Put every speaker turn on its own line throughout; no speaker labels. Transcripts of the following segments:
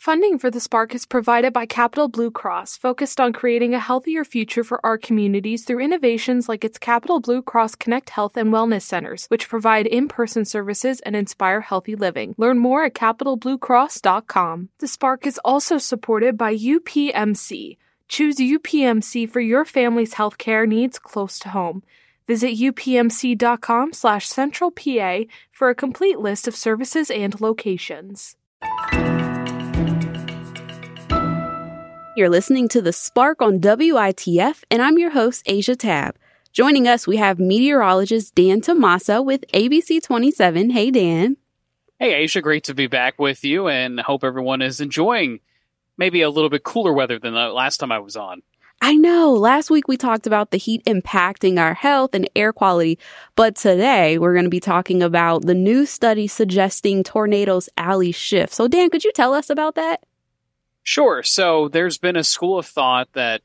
Funding for the Spark is provided by Capital Blue Cross, focused on creating a healthier future for our communities through innovations like its Capital Blue Cross Connect Health and Wellness Centers, which provide in-person services and inspire healthy living. Learn more at capitalbluecross.com. The Spark is also supported by UPMC. Choose UPMC for your family's healthcare needs close to home. Visit upmc.com/centralpa for a complete list of services and locations.
You're listening to The Spark on WITF, and I'm your host, Asia Tab. Joining us, we have meteorologist Dan Tommaso with ABC 27. Hey, Dan.
Hey, Asia. Great to be back with you, and hope everyone is enjoying maybe a little bit cooler weather than the last time I was on.
I know. Last week, we talked about the heat impacting our health and air quality, but today, we're going to be talking about the new study suggesting tornadoes' alley shift. So, Dan, could you tell us about that?
Sure. So there's been a school of thought that,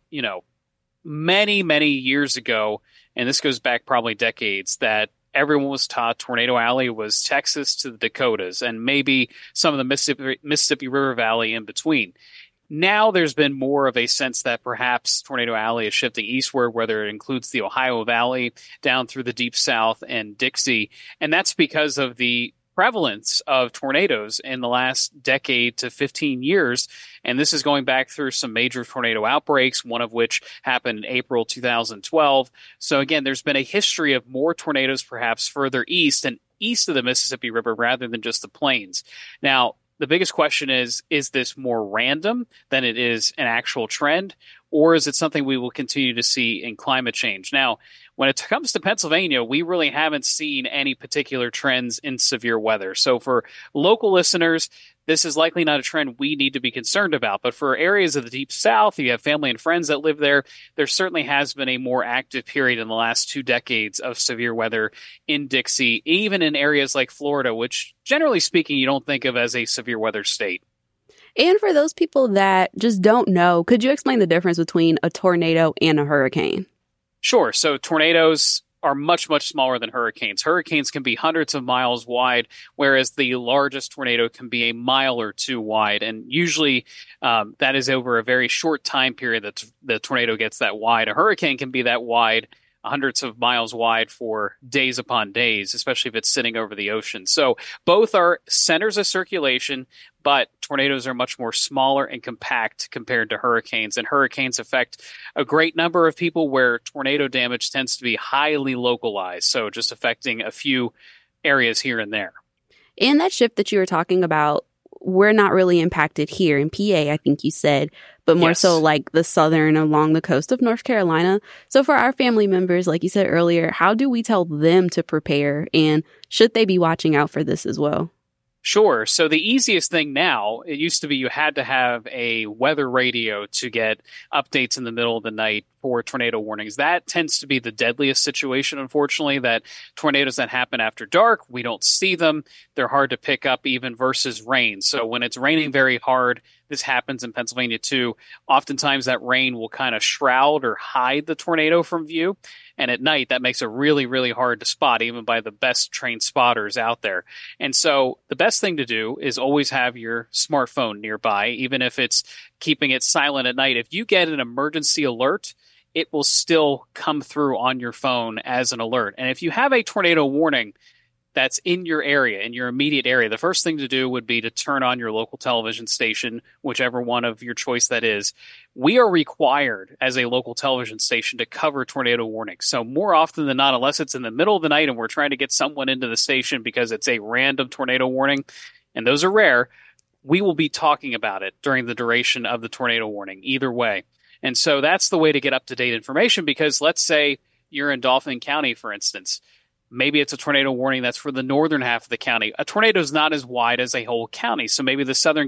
many, many years ago, and this goes back probably decades, that everyone was taught Tornado Alley was Texas to the Dakotas and maybe some of the Mississippi River Valley in between. Now there's been more of a sense that perhaps Tornado Alley is shifting eastward, whether it includes the Ohio Valley down through the Deep South and Dixie. And that's because of the prevalence of tornadoes in the last decade to 15 years. And this is going back through some major tornado outbreaks, one of which happened in April 2012. So again, there's been a history of more tornadoes perhaps further east and east of the Mississippi River rather than just the plains. Now, the biggest question is this more random than it is an actual trend, or is it something we will continue to see in climate change? Now, when it comes to Pennsylvania, we really haven't seen any particular trends in severe weather. So for local listeners, this is likely not a trend we need to be concerned about. But for areas of the Deep South, you have family and friends that live there, there certainly has been a more active period in the last 2 decades of severe weather in Dixie, even in areas like Florida, which generally speaking, you don't think of as a severe weather state.
And for those people that just don't know, could you explain the difference between a tornado and a hurricane?
Sure. So tornadoes are much, much smaller than hurricanes. Hurricanes can be hundreds of miles wide, whereas the largest tornado can be a mile or two wide. And usually that is over a very short time period that the tornado gets that wide. A hurricane can be that wide, hundreds of miles wide for days upon days, especially if it's sitting over the ocean. So both are centers of circulation, but tornadoes are much more smaller and compact compared to hurricanes. And hurricanes affect a great number of people where tornado damage tends to be highly localized. So just affecting a few areas here and there.
And that shift that you were talking about, we're not really impacted here in PA, I think you said, but more so like the southern along the coast of North Carolina. So for our family members, like you said earlier, how do we tell them to prepare, and should they be watching out for this as well?
Sure. So the easiest thing now, it used to be you had to have a weather radio to get updates in the middle of the night for tornado warnings. That tends to be the deadliest situation, unfortunately, that tornadoes that happen after dark, we don't see them. They're hard to pick up even versus rain. So when it's raining very hard, this happens in Pennsylvania too. Oftentimes that rain will kind of shroud or hide the tornado from view. And at night, that makes it really, really hard to spot, even by the best trained spotters out there. And so the best thing to do is always have your smartphone nearby, even if it's keeping it silent at night. If you get an emergency alert, it will still come through on your phone as an alert. And if you have a tornado warning that's in your area, in your immediate area, the first thing to do would be to turn on your local television station, whichever one of your choice that is. We are required as a local television station to cover tornado warnings. So more often than not, unless it's in the middle of the night and we're trying to get someone into the station because it's a random tornado warning, and those are rare, we will be talking about it during the duration of the tornado warning, either way. And so that's the way to get up-to-date information, because let's say you're in Dauphin County, for instance. Maybe it's a tornado warning that's for the northern half of the county. A tornado is not as wide as a whole county, so maybe the southern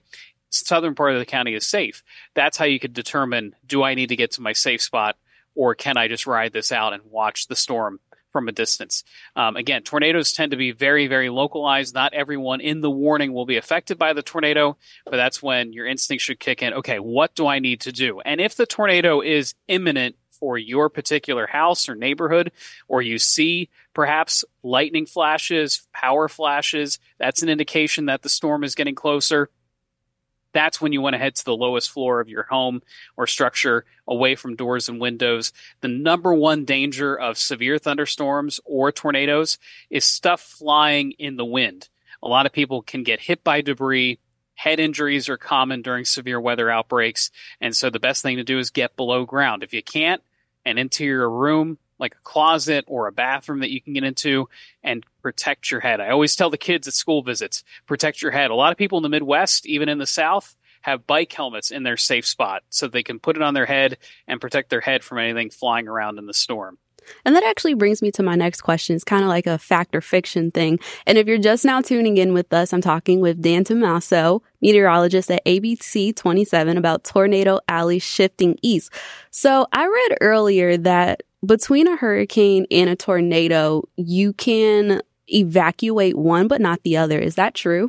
part of the county is safe. That's how you could determine, do I need to get to my safe spot, or can I just ride this out and watch the storm from a distance? Again, tornadoes tend to be very, very localized. Not everyone in the warning will be affected by the tornado, but that's when your instinct should kick in. Okay, what do I need to do? And if the tornado is imminent for your particular house or neighborhood, or you see perhaps lightning flashes, power flashes, that's an indication that the storm is getting closer. that's when you want to head to the lowest floor of your home or structure, away from doors and windows. The number one danger of severe thunderstorms or tornadoes is stuff flying in the wind. A lot of people can get hit by debris. Head injuries are common during severe weather outbreaks. And so the best thing to do is get below ground. If you can't, an interior room, like a closet or a bathroom that you can get into, and protect your head. I always tell the kids at school visits, protect your head. A lot of people in the Midwest, even in the South, have bike helmets in their safe spot so they can put it on their head and protect their head from anything flying around in the storm.
And that actually brings me to my next question. It's kind of like a fact or fiction thing. And if you're just now tuning in with us, I'm talking with Dan Tomaso, meteorologist at ABC 27, about Tornado Alley shifting east. So I read earlier that between a hurricane and a tornado, you can evacuate one but not the other. Is that true?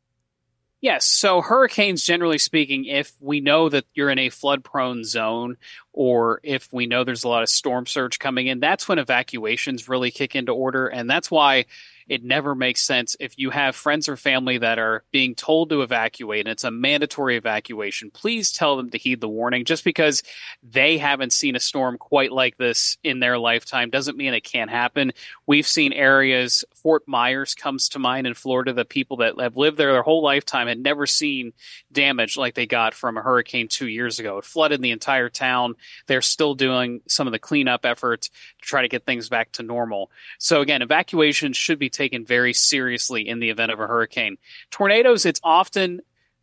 Yes. So hurricanes, generally speaking, if we know that you're in a flood-prone zone, or if we know there's a lot of storm surge coming in, that's when evacuations really kick into order. And that's why it never makes sense if you have friends or family that are being told to evacuate and it's a mandatory evacuation. Please tell them to heed the warning. Just because they haven't seen a storm quite like this in their lifetime doesn't mean it can't happen. We've seen areas, Fort Myers comes to mind in Florida, the people that have lived there their whole lifetime had never seen damage like they got from a hurricane 2 years ago. It flooded the entire town. They're still doing some of the cleanup efforts to try to get things back to normal. So again, evacuations should be taken very seriously in the event of a hurricane. Tornadoes, it's often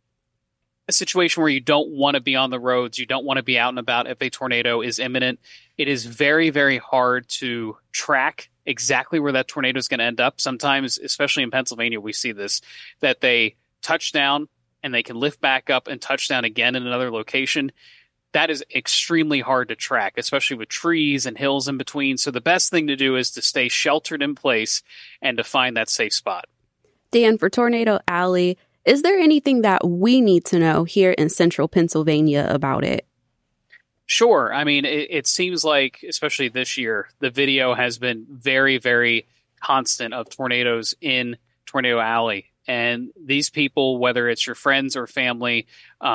a situation where you don't want to be on the roads. You don't want to be out and about if a tornado is imminent. It is very, very hard to track exactly where that tornado is going to end up. Sometimes, especially in Pennsylvania, we see this, that they touch down and they can lift back up and touch down again in another location. That is extremely hard to track, especially with trees and hills in between. So the best thing to do is to stay sheltered in place and to find that safe spot.
Dan, for Tornado Alley, is there anything that we need to know here in central Pennsylvania about it?
Sure. I mean, it seems like, especially this year, the video has been very, very constant of tornadoes in Tornado Alley. And these people, whether it's your friends or family,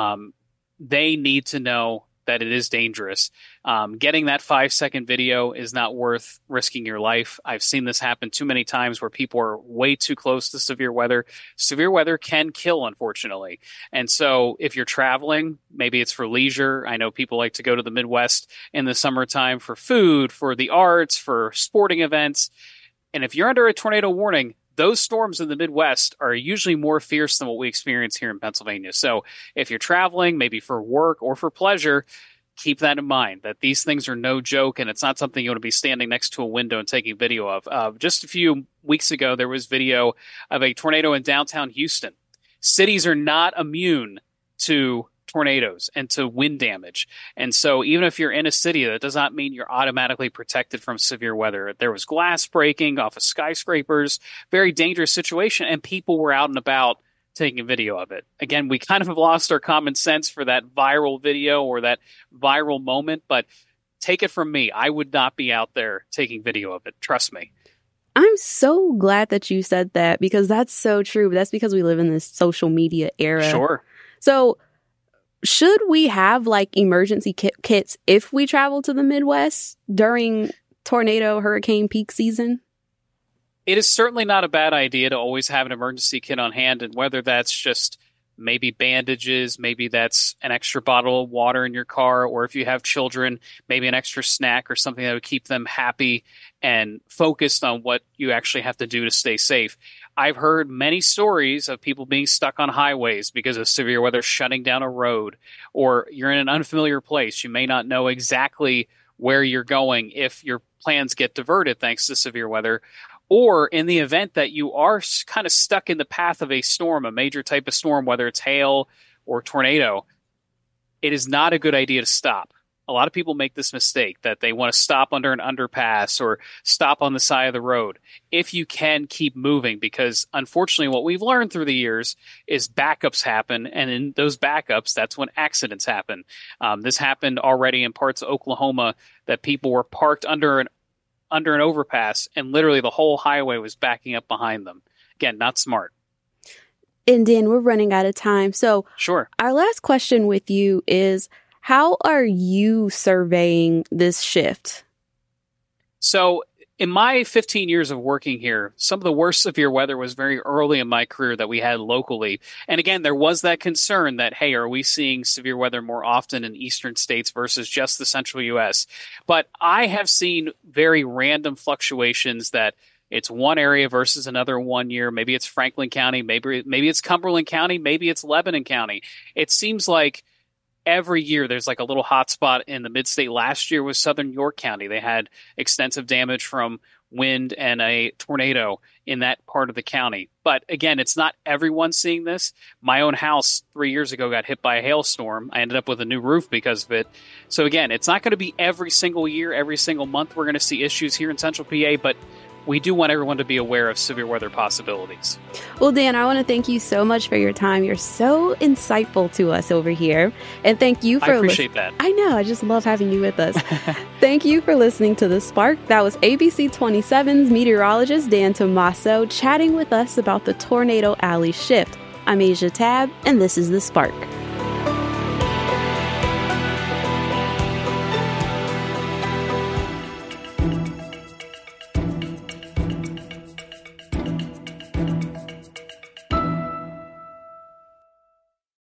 they need to know that it is dangerous. Getting that 5-second video is not worth risking your life. I've seen this happen too many times where people are way too close to severe weather. Severe weather can kill, unfortunately. And so if you're traveling, maybe it's for leisure. I know people like to go to the Midwest in the summertime for food, for the arts, for sporting events. And if you're under a tornado warning, those storms in the Midwest are usually more fierce than what we experience here in Pennsylvania. So if you're traveling, maybe for work or for pleasure, keep that in mind, that these things are no joke, and it's not something you want to be standing next to a window and taking video of. Just a few weeks ago, there was video of a tornado in downtown Houston. Cities are not immune to tornadoes and to wind damage. And so even if you're in a city, that does not mean you're automatically protected from severe weather. There was glass breaking off of skyscrapers, very dangerous situation, and people were out and about taking a video of it. Again, we kind of have lost our common sense for that viral video or that viral moment, but take it from me, I would not be out there taking video of it. Trust me.
I'm so glad that you said that, because that's so true. That's because we live in this social media era.
Sure.
So should we have like emergency kits if we travel to the Midwest during tornado hurricane peak season?
It is certainly not a bad idea to always have an emergency kit on hand, and whether that's just maybe bandages, maybe that's an extra bottle of water in your car, or if you have children, maybe an extra snack or something that would keep them happy and focused on what you actually have to do to stay safe. I've heard many stories of people being stuck on highways because of severe weather, shutting down a road, or you're in an unfamiliar place. You may not know exactly where you're going if your plans get diverted thanks to severe weather. Or in the event that you are kind of stuck in the path of a storm, a major type of storm, whether it's hail or tornado, it is not a good idea to stop. A lot of people make this mistake that they want to stop under an underpass or stop on the side of the road. If you can, keep moving, because unfortunately what we've learned through the years is backups happen, and in those backups, that's when accidents happen. This happened already in parts of Oklahoma, that people were parked under an overpass, and literally the whole highway was backing up behind them. Again, not smart.
And Dan, we're running out of time. So
sure.
Our last question with you is, how are you surveying this shift?
So in my 15 years of working here, some of the worst severe weather was very early in my career that we had locally. And again, there was that concern that, hey, are we seeing severe weather more often in eastern states versus just the central U.S.? But I have seen very random fluctuations that it's one area versus another 1 year. Maybe it's Franklin County. Maybe it's Cumberland County. Maybe it's Lebanon County. It seems like every year there's like a little hot spot in the mid-state. Last year was Southern York County. They had extensive damage from wind and a tornado in that part of the county. But again, it's not everyone seeing this. My own house 3 years ago got hit by a hailstorm. I ended up with a new roof because of it. So again, it's not going to be every single year, every single month we're going to see issues here in Central PA, but we do want everyone to be aware of severe weather possibilities.
Well, Dan, I want to thank you so much for your time. You're so insightful to us over here. And thank you for
I appreciate that.
I know. I just love having you with us. Thank you for listening to The Spark. That was ABC 27's meteorologist Dan Tomaso chatting with us about the Tornado Alley shift. I'm Asia Tab, and this is The Spark.